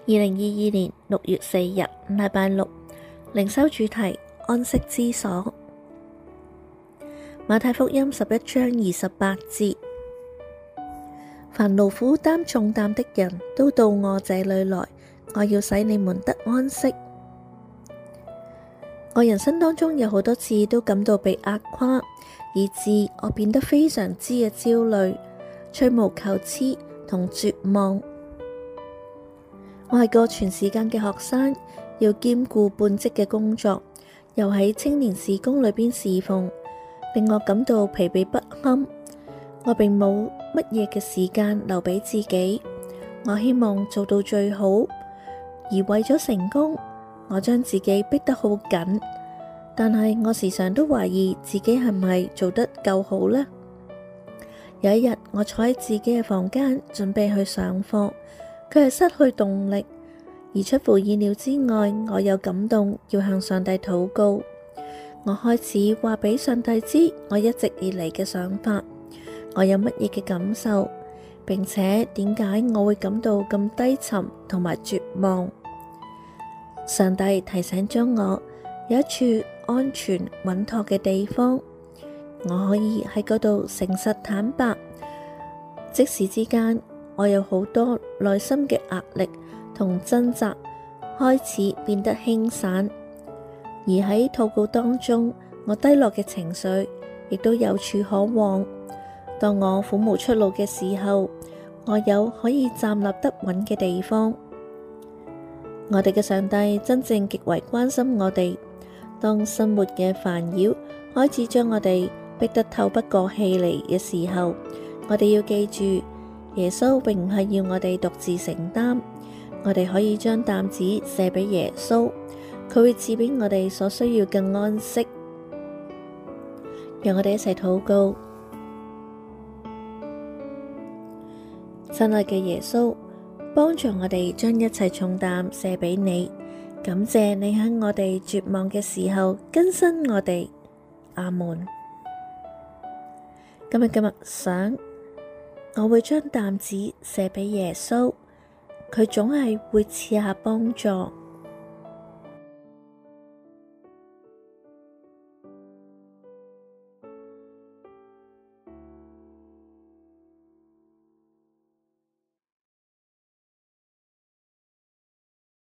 2022年6月4日，禮拜六，靈修主題安息之所。馬太福音11章28節：凡勞苦擔重擔的人都到我這裡來，我要使你們得安息。我人生當中有好多次都感到被壓垮，以致我變得非常之嘅焦慮、吹毛求疵同絕望。我係個全時間嘅學生，要兼顧半職嘅工作，又喺青年事工裏邊侍奉，令我感到疲憊不堪。我並冇乜嘢嘅時間留俾自己，我希望做到最好，而為咗成功，我將自己逼得好緊，但係我時常都懷疑自己係咪做得夠好呢？有一日，我坐喺自己嘅房間準備去上課，佢係失去動力，而出乎意料之外，我有感動要向上帝禱告。我開始話俾上帝知我一直以嚟嘅想法，我有乜嘢嘅感受，並且點解我會感到咁低沉同埋絕望。上帝提醒咗我有一處安全穩妥嘅地方，我可以喺嗰度誠實坦白。即時之間，我有好多內心嘅壓力同掙扎開始變得輕散，而喺禱告當中，我低落嘅情緒亦都有處可往。當我苦無出路嘅時候，我有可以站立得穩嘅地方。我哋嘅上帝真正極為關心我哋。當生活嘅煩擾開始將我哋逼得透不過氣嚟嘅時候，我哋要記住，耶穌並唔係要我哋獨自承擔，我哋可以將擔子卸俾耶穌，佢會賜俾我哋所需要嘅安息。讓我哋一齊禱告。親愛嘅耶穌，幫助我哋將一切重擔卸俾你，感謝你喺我哋絕望嘅時候更新我哋。阿門。今日嘅默想，我會將擔子卸俾耶穌，佢總係會賜下幫助。